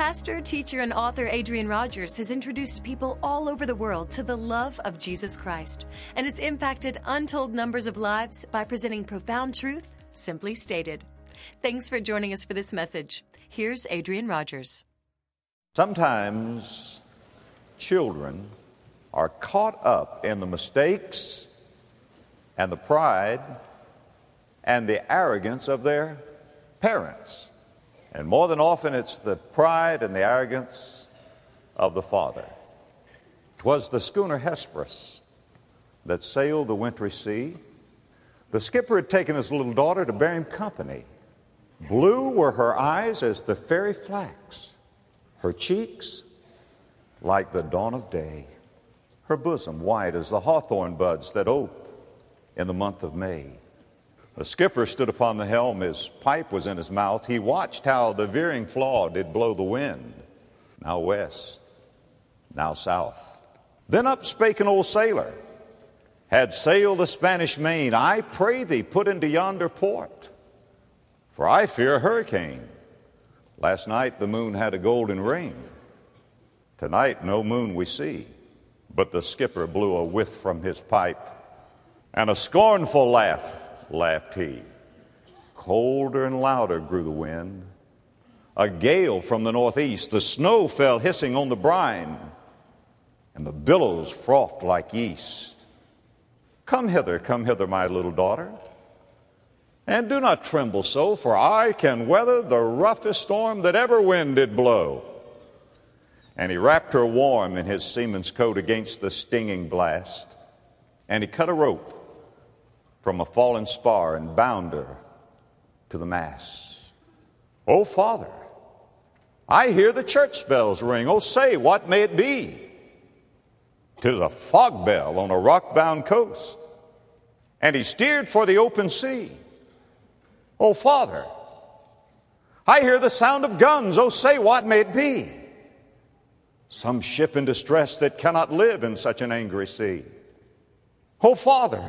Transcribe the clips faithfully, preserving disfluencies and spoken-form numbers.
Pastor, teacher, and author Adrian Rogers has introduced people all over the world to the love of Jesus Christ and has impacted untold numbers of lives by presenting profound truth, simply stated. Thanks for joining us for this message. Here's Adrian Rogers. Sometimes children are caught up in the mistakes and the pride and the arrogance of their parents. And more than often, it's the pride and the arrogance of the father. 'Twas the schooner Hesperus that sailed the wintry sea. The skipper had taken his little daughter to bear him company. Blue were her eyes as the fairy flax, her cheeks like the dawn of day, her bosom white as the hawthorn buds that ope in the month of May. The skipper stood upon the helm, his pipe was in his mouth. He watched how the veering flaw did blow the wind, now west, now south. Then up spake an old sailor, had sailed the Spanish main. I pray thee, put into yonder port, for I fear a hurricane. Last night the moon had a golden ring. Tonight no moon we see. But the skipper blew a whiff from his pipe, and a scornful laugh laughed he. Colder and louder grew the wind. A gale from the northeast. The snow fell hissing on the brine, and the billows frothed like yeast. Come hither, come hither, my little daughter, and do not tremble so, for I can weather the roughest storm that ever wind did blow. And he wrapped her warm in his seaman's coat against the stinging blast, and he cut a rope from a fallen spar and bound her to the mast. Oh, Father, I hear the church bells ring. Oh, say, what may it be? 'Tis a fog bell on a rock-bound coast, and he steered for the open sea. Oh, Father, I hear the sound of guns. Oh, say, what may it be? Some ship in distress that cannot live in such an angry sea. Oh, Father,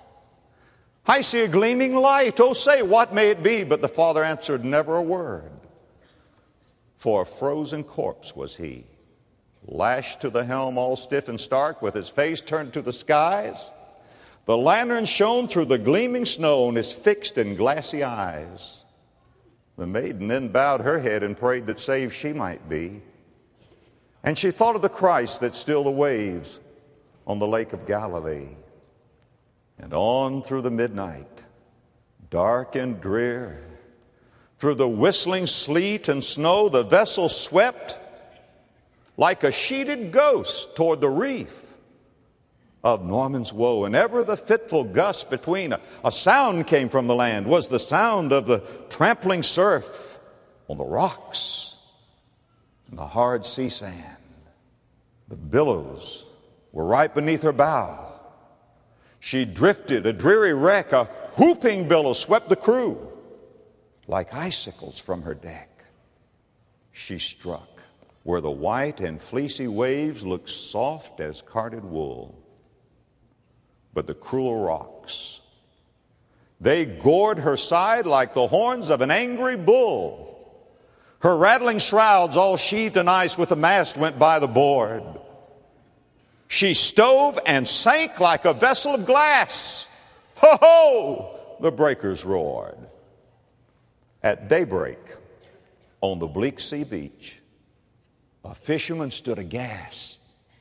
I see a gleaming light. Oh, say, what may it be? But the father answered never a word, for a frozen corpse was he, lashed to the helm all stiff and stark, with his face turned to the skies. The lantern shone through the gleaming snow on his fixed and glassy eyes. The maiden then bowed her head and prayed that saved she might be. And she thought of the Christ that stilled the waves on the lake of Galilee. And on through the midnight, dark and drear, through the whistling sleet and snow, the vessel swept like a sheeted ghost toward the reef of Norman's Woe. And ever the fitful gust between, a, a sound came from the land, was the sound of the trampling surf on the rocks and the hard sea sand. The billows were right beneath her bow. She drifted, a dreary wreck. A whooping billow swept the crew like icicles from her deck. She struck where the white and fleecy waves looked soft as carded wool. But the cruel rocks, they gored her side like the horns of an angry bull. Her rattling shrouds, all sheathed in ice, with the mast went by the board. She stove and sank like a vessel of glass. Ho, ho! The breakers roared. At daybreak, on the bleak sea beach, a fisherman stood aghast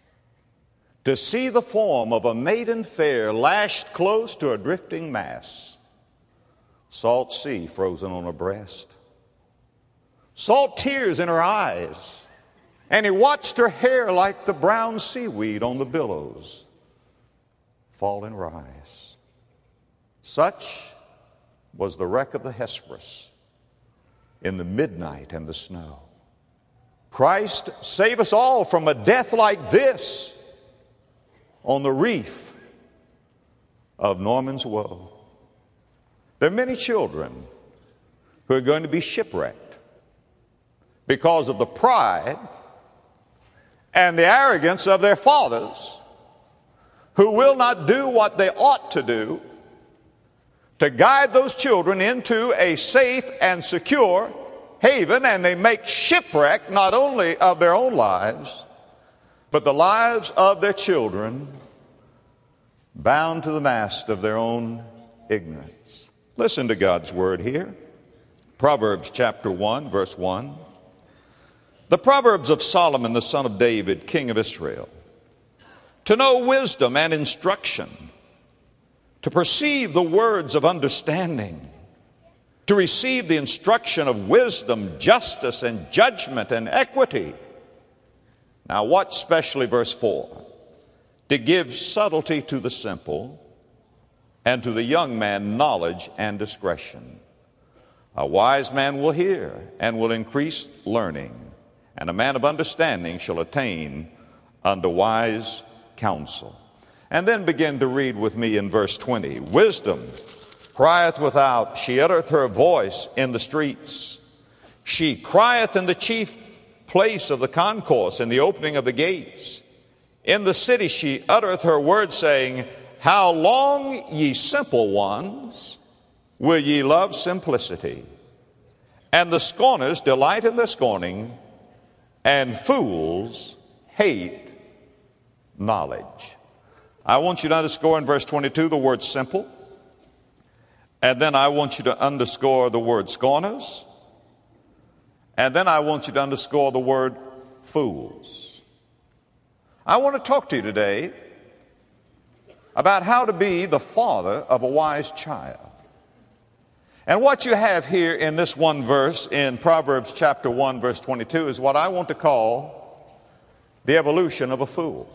to see the form of a maiden fair lashed close to a drifting mast. Salt sea frozen on her breast, salt tears in her eyes, and he watched her hair like the brown seaweed on the billows fall and rise. Such was the wreck of the Hesperus in the midnight and the snow. Christ, save us all from a death like this on the reef of Norman's Woe. There are many children who are going to be shipwrecked because of the pride and the arrogance of their fathers, who will not do what they ought to do to guide those children into a safe and secure haven, and they make shipwreck not only of their own lives, but the lives of their children, bound to the mast of their own ignorance. Listen to God's word here. Proverbs chapter one, verse one. The Proverbs of Solomon, the son of David, king of Israel. To know wisdom and instruction, to perceive the words of understanding, to receive the instruction of wisdom, justice, and judgment, and equity. Now watch specially verse four. To give subtlety to the simple, and to the young man knowledge and discretion. A wise man will hear and will increase learning, and a man of understanding shall attain unto wise counsel. And then begin to read with me in verse twenty. Wisdom crieth without, she uttereth her voice in the streets. She crieth in the chief place of the concourse, in the opening of the gates. In the city she uttereth her word, saying, How long, ye simple ones, will ye love simplicity? And the scorners delight in their scorning, and fools hate knowledge. I want you to underscore in verse twenty-two the word simple. And then I want you to underscore the word scorners. And then I want you to underscore the word fools. I want to talk to you today about how to be the father of a wise child. And what you have here in this one verse in Proverbs chapter one, verse twenty-two is what I want to call the evolution of a fool.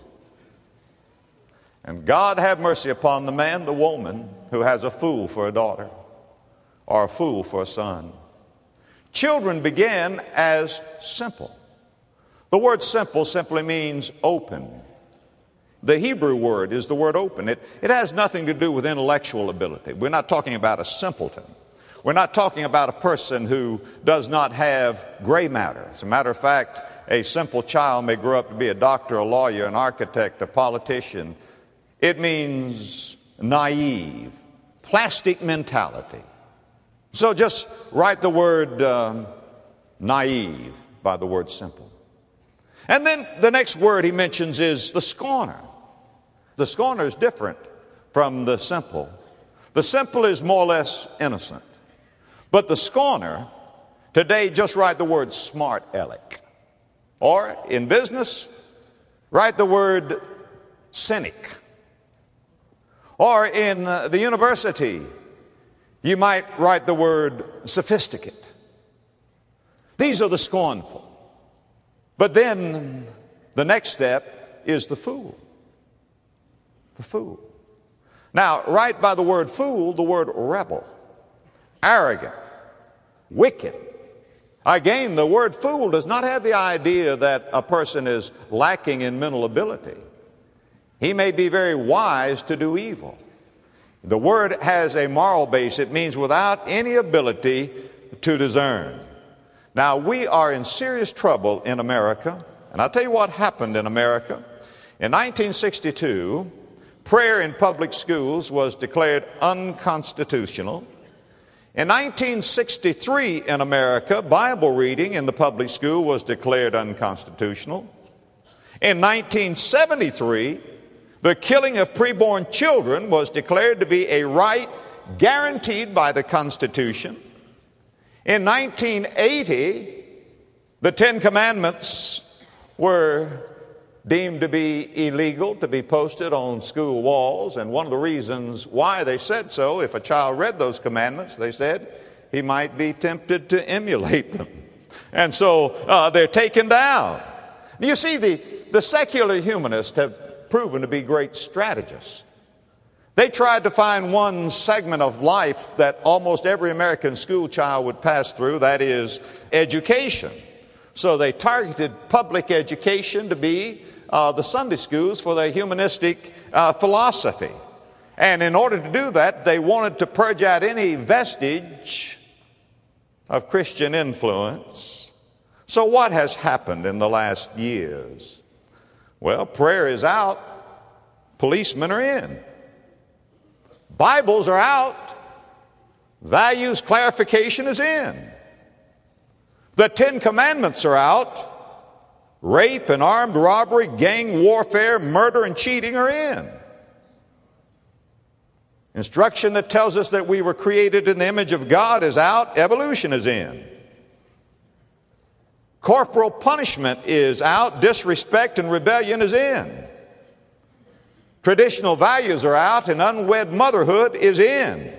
And God have mercy upon the man, the woman, who has a fool for a daughter or a fool for a son. Children begin as simple. The word simple simply means open. The Hebrew word is the word open. It, it has nothing to do with intellectual ability. We're not talking about a simpleton. We're not talking about a person who does not have gray matter. As a matter of fact, a simple child may grow up to be a doctor, a lawyer, an architect, a politician. It means naive, plastic mentality. So just write the word um, naive by the word simple. And then the next word he mentions is the scorner. The scorner is different from the simple. The simple is more or less innocent. But the scorner, today just write the word smart aleck. Or in business, write the word cynic. Or in uh, the university, you might write the word sophisticate. These are the scornful. But then the next step is the fool. The fool. Now, write by the word fool the word rebel, arrogant, wicked. Again, the word fool does not have the idea that a person is lacking in mental ability. He may be very wise to do evil. The word has a moral base. It means without any ability to discern. Now, we are in serious trouble in America, and I'll tell you what happened in America. In nineteen sixty-two, prayer in public schools was declared unconstitutional. In nineteen sixty-three in America, Bible reading in the public school was declared unconstitutional. In nineteen seventy-three, the killing of preborn children was declared to be a right guaranteed by the Constitution. In nineteen eighty, the Ten Commandments were deemed to be illegal to be posted on school walls. And one of the reasons why they said so, if a child read those commandments, they said, he might be tempted to emulate them. And so uh, they're taken down. You see, the, the secular humanists have proven to be great strategists. They tried to find one segment of life that almost every American school child would pass through, that is education. So they targeted public education to be uh, the Sunday schools for their humanistic uh, philosophy. And in order to do that, they wanted to purge out any vestige of Christian influence. So what has happened in the last years? Well, prayer is out, policemen are in. Bibles are out, values clarification is in. The Ten Commandments are out. Rape and armed robbery, gang warfare, murder and cheating are in. Instruction that tells us that we were created in the image of God is out. Evolution is in. Corporal punishment is out. Disrespect and rebellion is in. Traditional values are out, and unwed motherhood is in.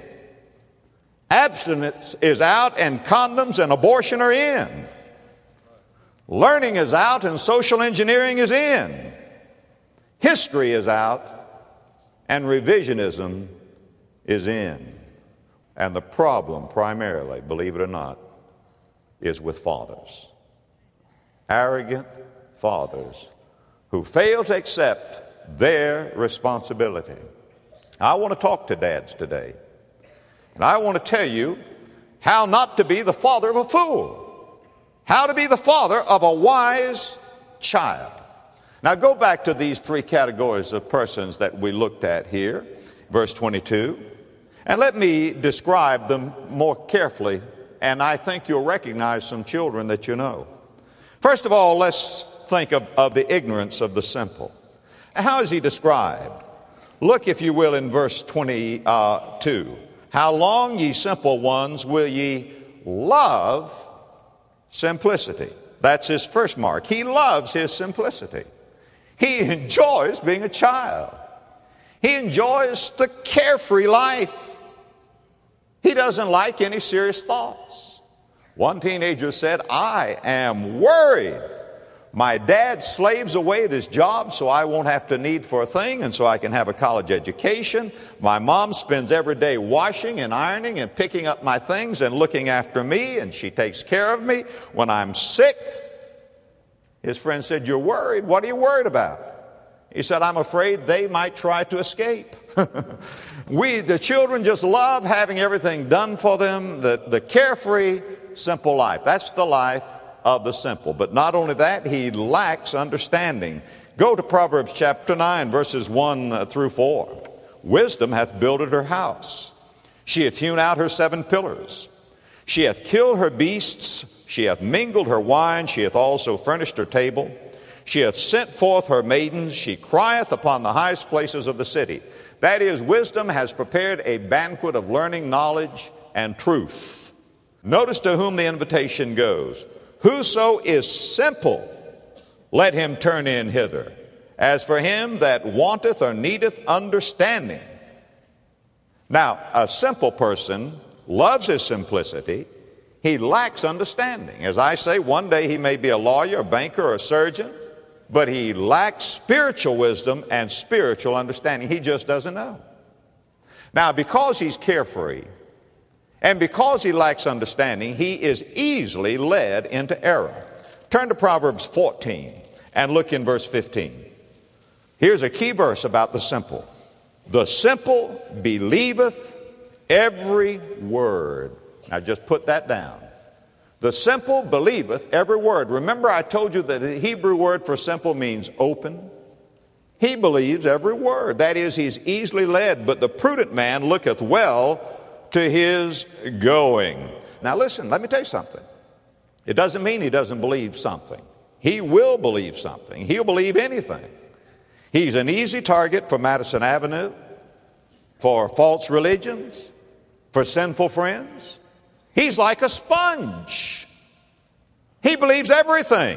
Abstinence is out, and condoms and abortion are in. Learning is out, and social engineering is in. History is out, and revisionism is in. And the problem primarily, believe it or not, is with fathers. Arrogant fathers who fail to accept their responsibility. I want to talk to dads today. And I want to tell you how not to be the father of a fool. How to be the father of a wise child. Now go back to these three categories of persons that we looked at here, verse twenty-two, and let me describe them more carefully, and I think you'll recognize some children that you know. First of all, let's think of, of the ignorance of the simple. How is he described? Look, if you will, in verse twenty-two. How long, ye simple ones, will ye love simplicity? That's his first mark. He loves his simplicity. He enjoys being a child. He enjoys the carefree life. He doesn't like any serious thoughts. One teenager said, I am worried. My dad slaves away at his job so I won't have to need for a thing and so I can have a college education. My mom spends every day washing and ironing and picking up my things and looking after me, and she takes care of me when I'm sick. His friend said, you're worried? What are you worried about? He said, I'm afraid they might try to escape. We, the children, just love having everything done for them, the, the carefree, simple life. That's the life of the simple. But not only that, he lacks understanding. Go to Proverbs chapter nine, verses one through four. Wisdom hath builded her house. She hath hewn out her seven pillars. She hath killed her beasts. She hath mingled her wine. She hath also furnished her table. She hath sent forth her maidens. She crieth upon the highest places of the city. That is, wisdom has prepared a banquet of learning, knowledge, and truth. Notice to whom the invitation goes. Whoso is simple, let him turn in hither. As for him that wanteth or needeth understanding. Now, a simple person loves his simplicity. He lacks understanding. As I say, one day he may be a lawyer, a banker, or a surgeon, but he lacks spiritual wisdom and spiritual understanding. He just doesn't know. Now, because he's carefree, and because he lacks understanding, he is easily led into error. Turn to Proverbs fourteen and look in verse fifteen. Here's a key verse about the simple. The simple believeth every word. Now just put that down. The simple believeth every word. Remember, I told you that the Hebrew word for simple means open. He believes every word. That is, he's easily led. But the prudent man looketh well to his going. Now listen, let me tell you something. It doesn't mean he doesn't believe something. He will believe something. He'll believe anything. He's an easy target for Madison Avenue, for false religions, for sinful friends. He's like a sponge. He believes everything.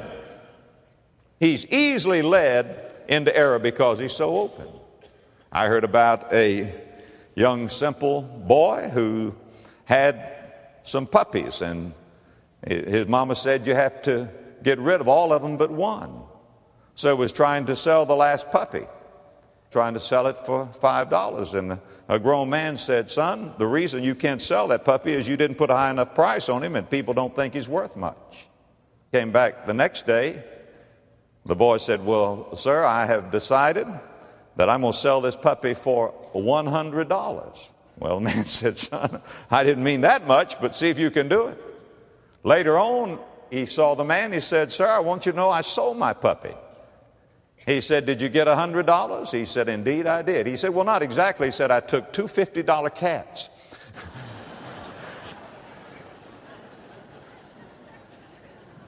He's easily led into error because he's so open. I heard about a young, simple boy who had some puppies, and his mama said you have to get rid of all of them but one. So he was trying to sell the last puppy, trying to sell it for five dollars. And a grown man said, son, the reason you can't sell that puppy is you didn't put a high enough price on him and people don't think he's worth much. Came back the next day. The boy said, well, sir, I have decided that I'm going to sell this puppy for one hundred dollars. Well, the man said, son, I didn't mean that much, but see if you can do it. Later on, he saw the man. He said, sir, I want you to know I sold my puppy. He said, did you get one hundred dollars? He said, indeed I did. He said, well, not exactly. He said, I took two fifty dollar cats.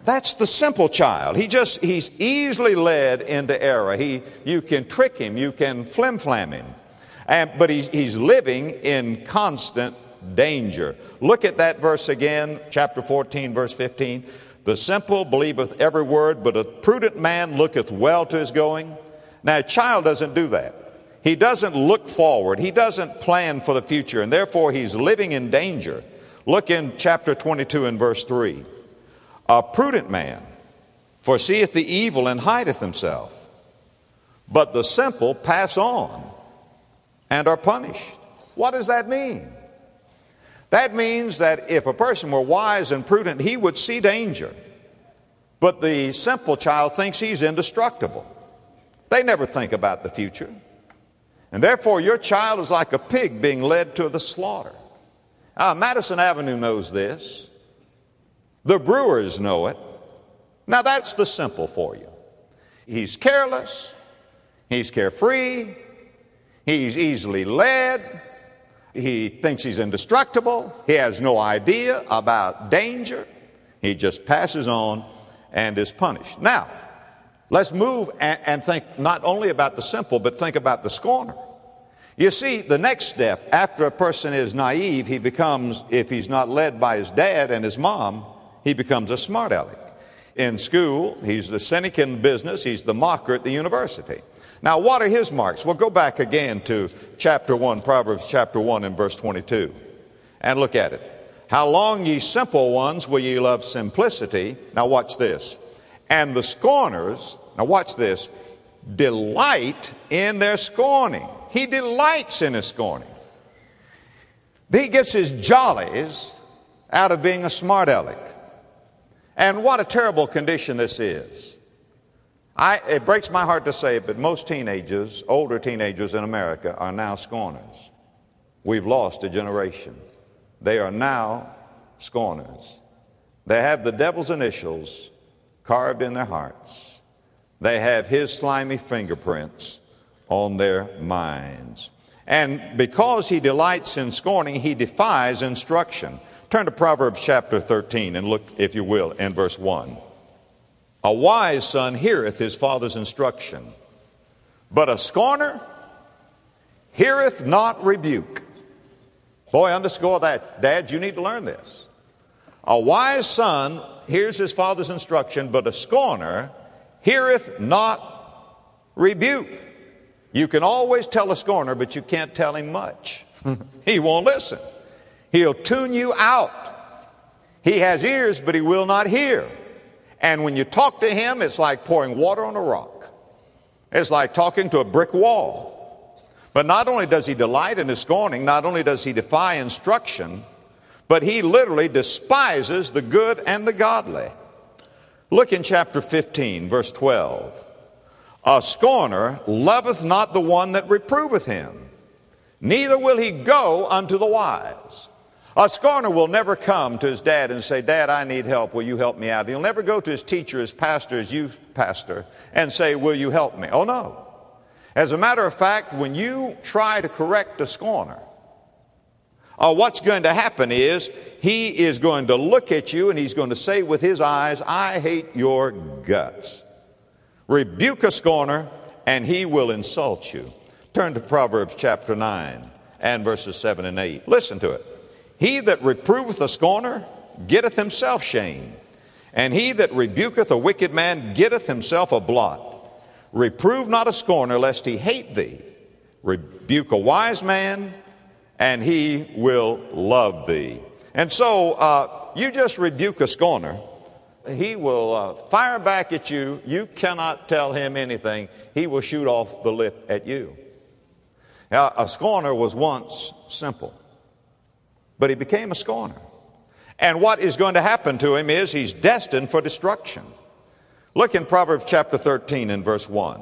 That's the simple child. He just, he's easily led into error. He, you can trick him. You can flim-flam him. And, but he's, he's living in constant danger. Look at that verse again, chapter fourteen, verse fifteen. The simple believeth every word, but a prudent man looketh well to his going. Now, a child doesn't do that. He doesn't look forward. He doesn't plan for the future, and therefore he's living in danger. Look in chapter twenty-two and verse three. A prudent man foreseeth the evil and hideth himself, but the simple pass on and are punished. What does that mean? That means that if a person were wise and prudent, he would see danger. But the simple child thinks he's indestructible. They never think about the future. And therefore, your child is like a pig being led to the slaughter. Uh, Madison Avenue knows this. The Brewers know it. Now, that's the simple for you. He's careless. He's carefree. He's easily led. He thinks he's indestructible. He has no idea about danger. He just passes on and is punished. Now, let's move and, and think not only about the simple, but think about the scorner. You see, the next step, after a person is naive, he becomes, if he's not led by his dad and his mom, he becomes a smart aleck. In school, he's the cynic in business. He's the mocker at the university. Now, what are his marks? Well, go back again to chapter one, Proverbs chapter one and verse twenty-two, and look at it. How long, ye simple ones, will ye love simplicity? Now, watch this. And the scorners, now watch this, delight in their scorning. He delights in his scorning. He gets his jollies out of being a smart aleck. And what a terrible condition this is. I, it breaks my heart to say it, but most teenagers, older teenagers in America, are now scorners. We've lost a generation. They are now scorners. They have the devil's initials carved in their hearts. They have his slimy fingerprints on their minds. And because he delights in scorning, he defies instruction. Turn to Proverbs chapter thirteen and look, if you will, in verse one. A wise son heareth his father's instruction, but a scorner heareth not rebuke. Boy, underscore that. Dad, you need to learn this. A wise son hears his father's instruction, but a scorner heareth not rebuke. You can always tell a scorner, but you can't tell him much. He won't listen. He'll tune you out. He has ears, but he will not hear. And when you talk to him, it's like pouring water on a rock. It's like talking to a brick wall. But not only does he delight in his scorning, not only does he defy instruction, but he literally despises the good and the godly. Look in chapter fifteen, verse twelve. A scorner loveth not the one that reproveth him, neither will he go unto the wise. A scorner will never come to his dad and say, Dad, I need help. Will you help me out? He'll never go to his teacher, his pastor, his youth pastor, and say, will you help me? Oh, no. As a matter of fact, when you try to correct a scorner, uh, what's going to happen is he is going to look at you and he's going to say with his eyes, I hate your guts. Rebuke a scorner and he will insult you. Turn to Proverbs chapter nine and verses seven and eight. Listen to it. He that reproveth a scorner getteth himself shame, and he that rebuketh a wicked man getteth himself a blot. Reprove not a scorner, lest he hate thee. Rebuke a wise man, and he will love thee. And so uh, you just rebuke a scorner. He will uh, fire back at you. You cannot tell him anything. He will shoot off the lip at you. Now, a scorner was once simple, but he became a scorner. And what is going to happen to him is he's destined for destruction. Look in Proverbs chapter thirteen and verse one.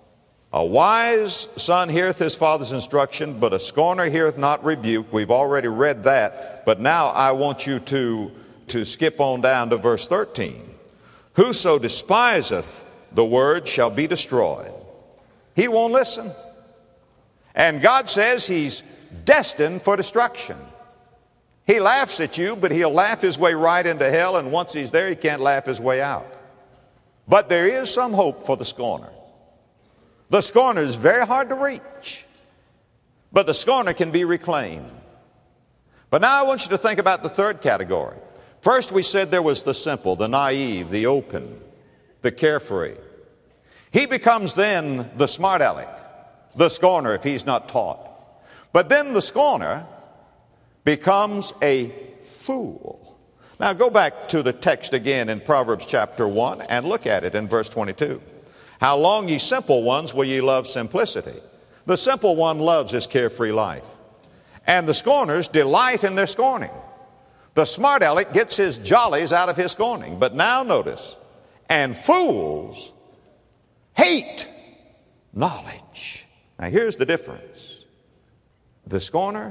A wise son heareth his father's instruction, but a scorner heareth not rebuke. We've already read that, but now I want you to, to skip on down to verse thirteen. Whoso despiseth the word shall be destroyed. He won't listen. And God says he's destined for destruction. He laughs at you, but he'll laugh his way right into hell, and once he's there, he can't laugh his way out. But there is some hope for the scorner. The scorner is very hard to reach, but the scorner can be reclaimed. But now I want you to think about the third category. First, we said there was the simple, the naive, the open, the carefree. He becomes then the smart aleck, the scorner if he's not taught. But then the scorner becomes a fool. Now go back to the text again in Proverbs chapter one and look at it in verse twenty-two. How long, ye simple ones, will ye love simplicity? The simple one loves his carefree life, and the scorners delight in their scorning. The smart aleck gets his jollies out of his scorning. But now notice, and fools hate knowledge. Now here's the difference. The scorner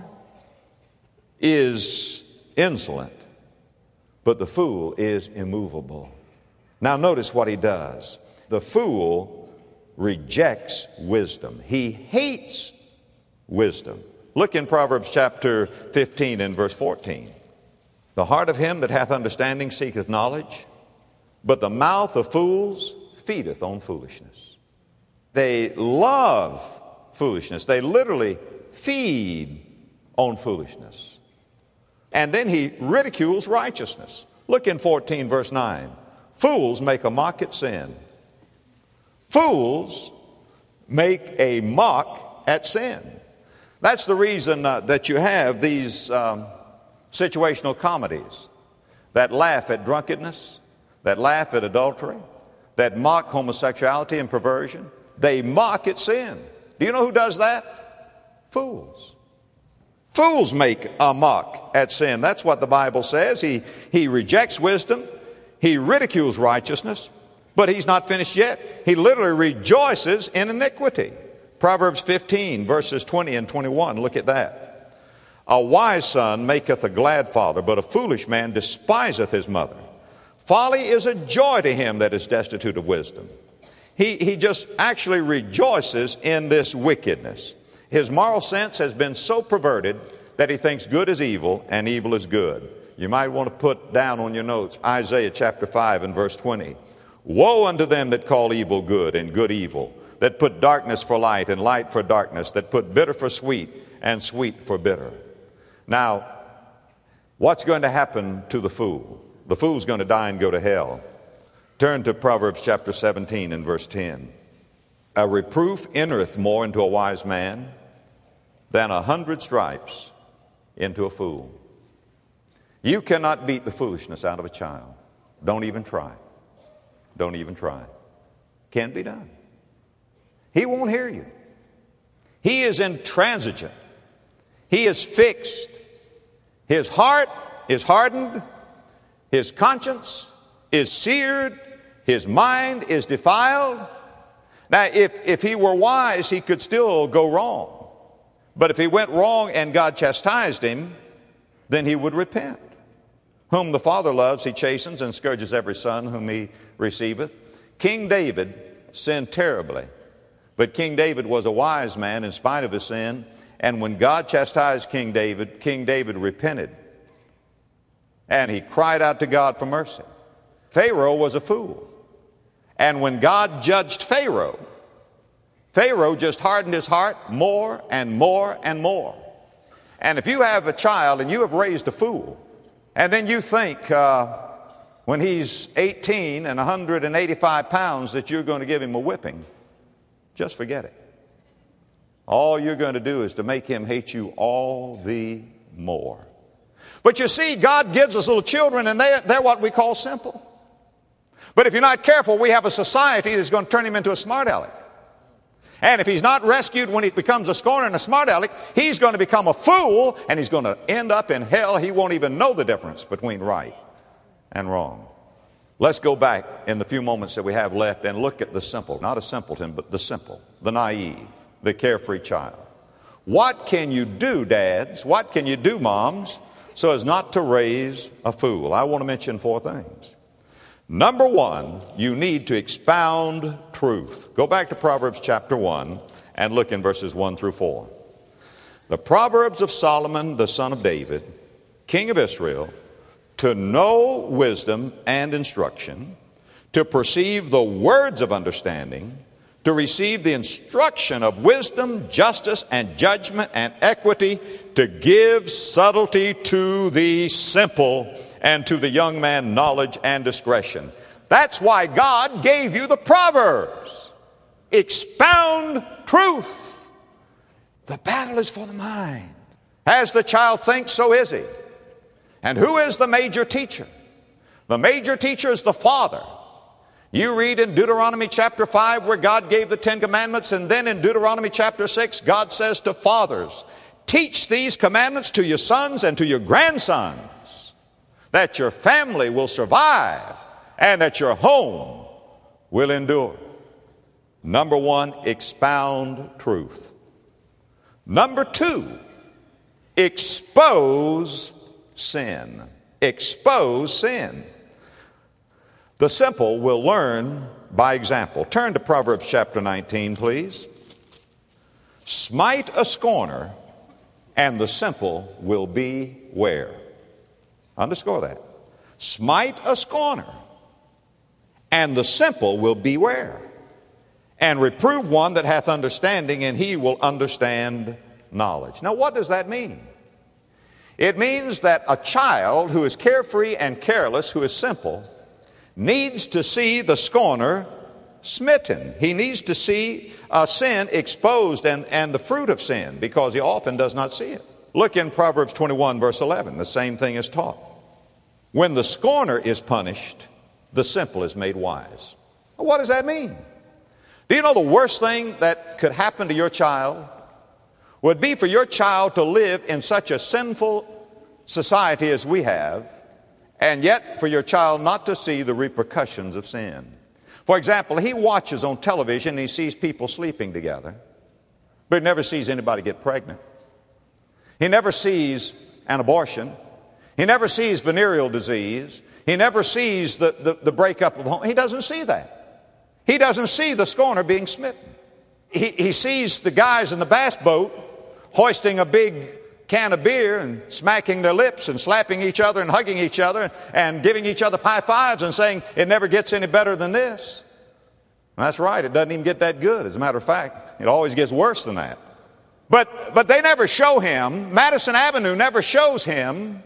is insolent, but the fool is immovable. Now notice what he does. The fool rejects wisdom. He hates wisdom. Look in Proverbs chapter fifteen and verse fourteen. The heart of him that hath understanding seeketh knowledge, but the mouth of fools feedeth on foolishness. They love foolishness. They literally feed on foolishness. And then he ridicules righteousness. Look in fourteen verse nine. Fools make a mock at sin. Fools make a mock at sin. That's the reason uh, that you have these um, situational comedies that laugh at drunkenness, that laugh at adultery, that mock homosexuality and perversion. They mock at sin. Do you know who does that? Fools. Fools make a mock at sin. That's what the Bible says. He, he rejects wisdom. He ridicules righteousness. But he's not finished yet. He literally rejoices in iniquity. Proverbs fifteen, verses twenty and twenty-one. Look at that. A wise son maketh a glad father, but a foolish man despiseth his mother. Folly is a joy to him that is destitute of wisdom. He, he just actually rejoices in this wickedness. His moral sense has been so perverted that he thinks good is evil and evil is good. You might want to put down on your notes Isaiah chapter five and verse twenty. Woe unto them that call evil good and good evil, that put darkness for light and light for darkness, that put bitter for sweet and sweet for bitter. Now, what's going to happen to the fool? The fool's going to die and go to hell. Turn to Proverbs chapter seventeen and verse ten. A reproof entereth more into a wise man than a hundred stripes into a fool. You cannot beat the foolishness out of a child. Don't even try. Don't even try. Can't be done. He won't hear you. He is intransigent. He is fixed. His heart is hardened. His conscience is seared. His mind is defiled. Now, if, if he were wise, he could still go wrong. But if he went wrong and God chastised him, then he would repent. Whom the Father loves, he chastens and scourges every son whom he receiveth. King David sinned terribly. But King David was a wise man in spite of his sin. And when God chastised King David, King David repented. And he cried out to God for mercy. Pharaoh was a fool. And when God judged Pharaoh, Pharaoh just hardened his heart more and more and more. And if you have a child and you have raised a fool, and then you think uh, when he's eighteen and one hundred eighty-five pounds that you're going to give him a whipping, just forget it. All you're going to do is to make him hate you all the more. But you see, God gives us little children, and they're, they're what we call simple. But if you're not careful, we have a society that's going to turn him into a smart aleck. And if he's not rescued when he becomes a scorner and a smart aleck, he's going to become a fool, and he's going to end up in hell. He won't even know the difference between right and wrong. Let's go back in the few moments that we have left and look at the simple, not a simpleton, but the simple, the naive, the carefree child. What can you do, dads? What can you do, moms, so as not to raise a fool? I want to mention four things. Number one, you need to expound truth. Go back to Proverbs chapter one and look in verses one through four. The Proverbs of Solomon, the son of David, king of Israel, to know wisdom and instruction, to perceive the words of understanding, to receive the instruction of wisdom, justice, and judgment, and equity, to give subtlety to the simple, and to the young man knowledge and discretion. That's why God gave you the Proverbs. Expound truth. The battle is for the mind. As the child thinks, so is he. And who is the major teacher? The major teacher is the father. You read in Deuteronomy chapter five where God gave the Ten Commandments, and then in Deuteronomy chapter six, God says to fathers, teach these commandments to your sons and to your grandsons, that your family will survive and that your home will endure. Number one, expound truth. Number two, expose sin. Expose sin. The simple will learn by example. Turn to Proverbs chapter nineteen, please. Smite a scorner, and the simple will be where? Underscore that. Smite a scorner, and the simple will be where? And reprove one that hath understanding, and he will understand knowledge. Now, what does that mean? It means that a child who is carefree and careless, who is simple, needs to see the scorner smitten. He needs to see uh, sin exposed and, and the fruit of sin, because he often does not see it. Look in Proverbs twenty-one, verse eleven. The same thing is taught. When the scorner is punished, the simple is made wise. Well, what does that mean? Do you know the worst thing that could happen to your child would be for your child to live in such a sinful society as we have, and yet for your child not to see the repercussions of sin? For example, he watches on television and he sees people sleeping together, but he never sees anybody get pregnant. He never sees an abortion. He never sees venereal disease. He never sees the, the, the breakup of home. He doesn't see that. He doesn't see the scorner being smitten. He, he sees the guys in the bass boat hoisting a big can of beer and smacking their lips and slapping each other and hugging each other and giving each other high fives and saying, it never gets any better than this. And that's right, it doesn't even get that good. As a matter of fact, it always gets worse than that. But, but they never show him, Madison Avenue never shows him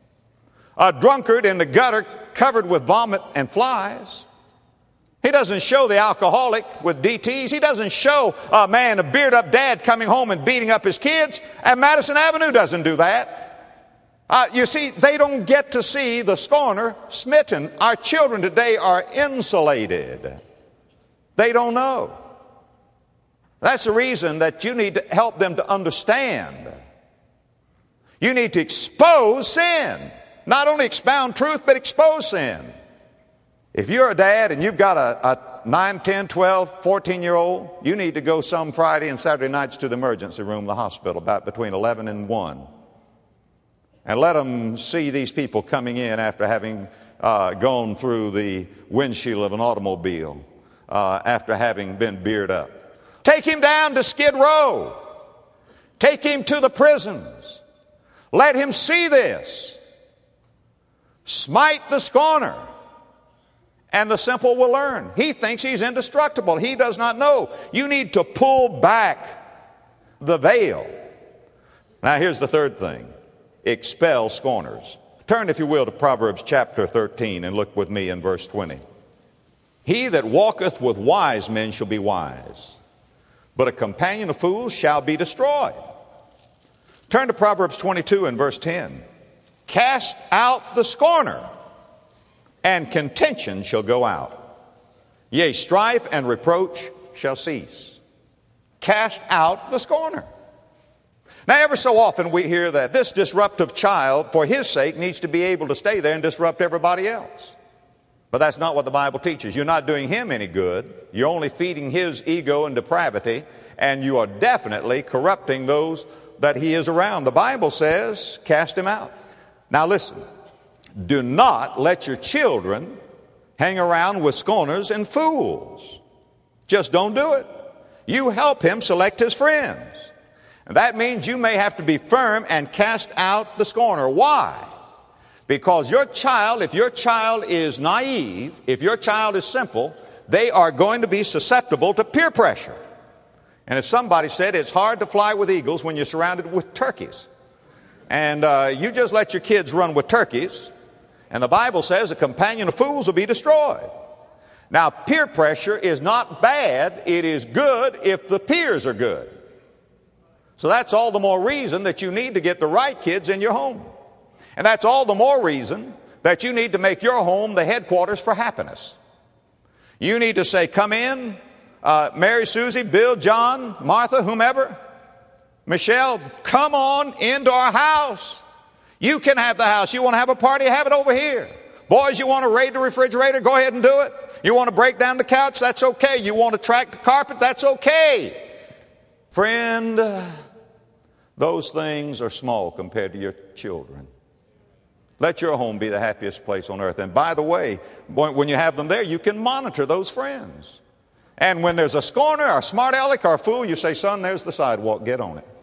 a drunkard in the gutter covered with vomit and flies. He doesn't show the alcoholic with D Ts. He doesn't show a man, a beard-up dad coming home and beating up his kids. And Madison Avenue doesn't do that. Uh, you see, they don't get to see the scorner smitten. Our children today are insulated. They don't know. That's the reason that you need to help them to understand. You need to expose sin. Not only expound truth, but expose sin. If you're a dad and you've got a, a nine, ten, twelve, fourteen-year-old, you need to go some Friday and Saturday nights to the emergency room of the hospital about between eleven and one. And let them see these people coming in after having uh, gone through the windshield of an automobile, uh, after having been beard up. Take him down to Skid Row. Take him to the prisons. Let him see this. Smite the scorner, and the simple will learn. He thinks he's indestructible. He does not know. You need to pull back the veil. Now here's the third thing. Expel scorners. Turn, if you will, to Proverbs chapter thirteen and look with me in verse twenty. He that walketh with wise men shall be wise, but a companion of fools shall be destroyed. Turn to Proverbs twenty-two and verse ten. Cast out the scorner, and contention shall go out. Yea, strife and reproach shall cease. Cast out the scorner. Now, ever so often we hear that this disruptive child, for his sake, needs to be able to stay there and disrupt everybody else. But that's not what the Bible teaches. You're not doing him any good. You're only feeding his ego and depravity, and you are definitely corrupting those that he is around. The Bible says, cast him out. Now listen, do not let your children hang around with scorners and fools. Just don't do it. You help him select his friends. And that means you may have to be firm and cast out the scorner. Why? Because your child, if your child is naive, if your child is simple, they are going to be susceptible to peer pressure. And as somebody said, it's hard to fly with eagles when you're surrounded with turkeys. And uh, you just let your kids run with turkeys, and the Bible says a companion of fools will be destroyed. Now, peer pressure is not bad. It is good if the peers are good. So that's all the more reason that you need to get the right kids in your home. And that's all the more reason that you need to make your home the headquarters for happiness. You need to say, come in, uh, Mary, Susie, Bill, John, Martha, whomever, Michelle, come on into our house. You can have the house. You want to have a party, have it over here. Boys, you want to raid the refrigerator, go ahead and do it. You want to break down the couch, that's okay. You want to track the carpet, that's okay. Friend, those things are small compared to your children. Let your home be the happiest place on earth. And by the way, when you have them there, you can monitor those friends. And when there's a scorner, or a smart aleck, or a fool, you say, son, there's the sidewalk, get on it.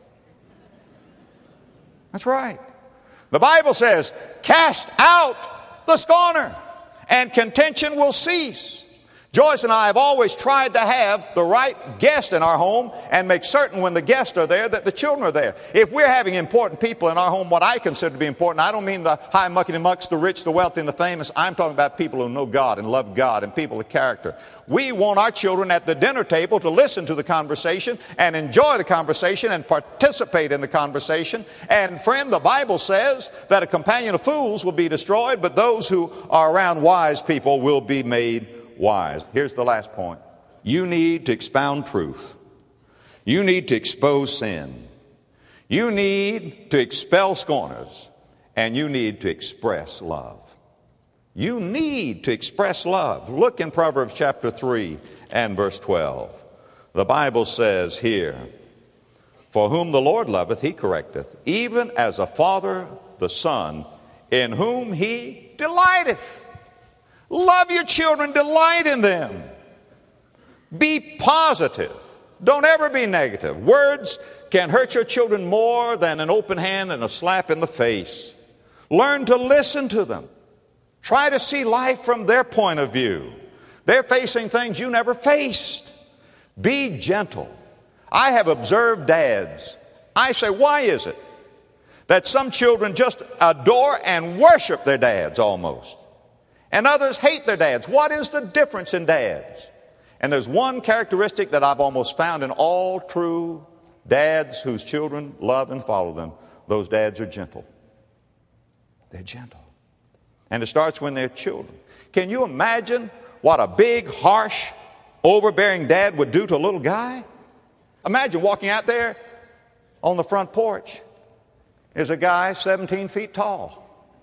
That's right. The Bible says, cast out the scorner, and contention will cease. Joyce and I have always tried to have the right guest in our home and make certain when the guests are there that the children are there. If we're having important people in our home, what I consider to be important, I don't mean the high muckety mucks, the rich, the wealthy, and the famous. I'm talking about people who know God and love God and people of character. We want our children at the dinner table to listen to the conversation and enjoy the conversation and participate in the conversation. And friend, the Bible says that a companion of fools will be destroyed, but those who are around wise people will be made wise. Here's the last point. You need to expound truth. You need to expose sin. You need to expel scorners. And you need to express love. You need to express love. Look in Proverbs chapter three and verse twelve. The Bible says here, for whom the Lord loveth, he correcteth, even as a father the son, in whom he delighteth. Love your children, delight in them. Be positive. Don't ever be negative. Words can hurt your children more than an open hand and a slap in the face. Learn to listen to them. Try to see life from their point of view. They're facing things you never faced. Be gentle. I have observed dads. I say, why is it that some children just adore and worship their dads almost? And others hate their dads. What is the difference in dads? And there's one characteristic that I've almost found in all true dads whose children love and follow them. Those dads are gentle. They're gentle. And it starts when they're children. Can you imagine what a big, harsh, overbearing dad would do to a little guy? Imagine walking out there on the front porch. There's a guy seventeen feet tall.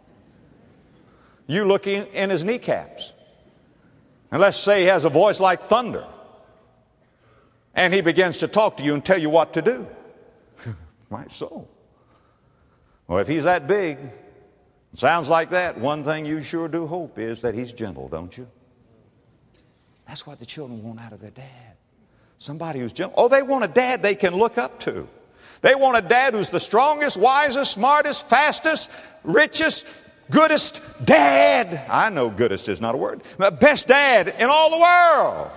You look in, in his kneecaps. And let's say he has a voice like thunder. And he begins to talk to you and tell you what to do. Right so. Well, if he's that big, sounds like that, one thing you sure do hope is that he's gentle, don't you? That's what the children want out of their dad. Somebody who's gentle. Oh, they want a dad they can look up to. They want a dad who's the strongest, wisest, smartest, fastest, richest, goodest dad. I know goodest is not a word. The best dad in all the world.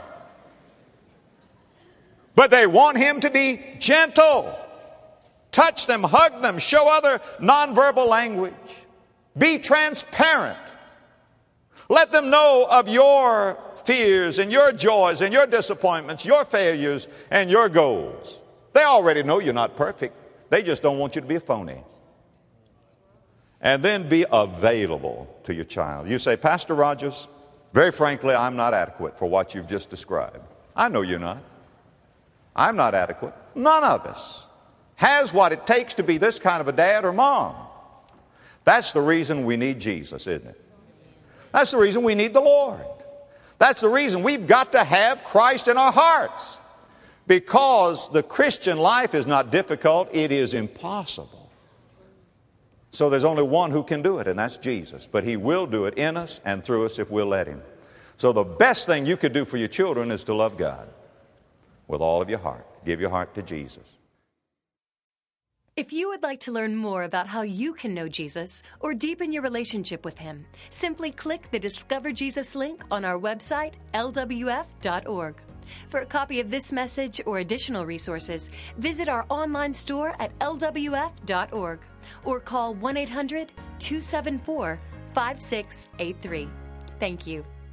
But they want him to be gentle. Touch them, hug them, show other nonverbal language. Be transparent. Let them know of your fears and your joys and your disappointments, your failures and your goals. They already know you're not perfect. They just don't want you to be a phony. And then be available to your child. You say, Pastor Rogers, very frankly, I'm not adequate for what you've just described. I know you're not. I'm not adequate. None of us has what it takes to be this kind of a dad or mom. That's the reason we need Jesus, isn't it? That's the reason we need the Lord. That's the reason we've got to have Christ in our hearts. Because the Christian life is not difficult, it is impossible. So there's only one who can do it, and that's Jesus. But he will do it in us and through us if we'll let him. So the best thing you could do for your children is to love God with all of your heart. Give your heart to Jesus. If you would like to learn more about how you can know Jesus or deepen your relationship with Him, simply click the Discover Jesus link on our website, L W F dot org. For a copy of this message or additional resources, visit our online store at L W F dot org or call one eight hundred, two seven four, five six eight three. Thank you.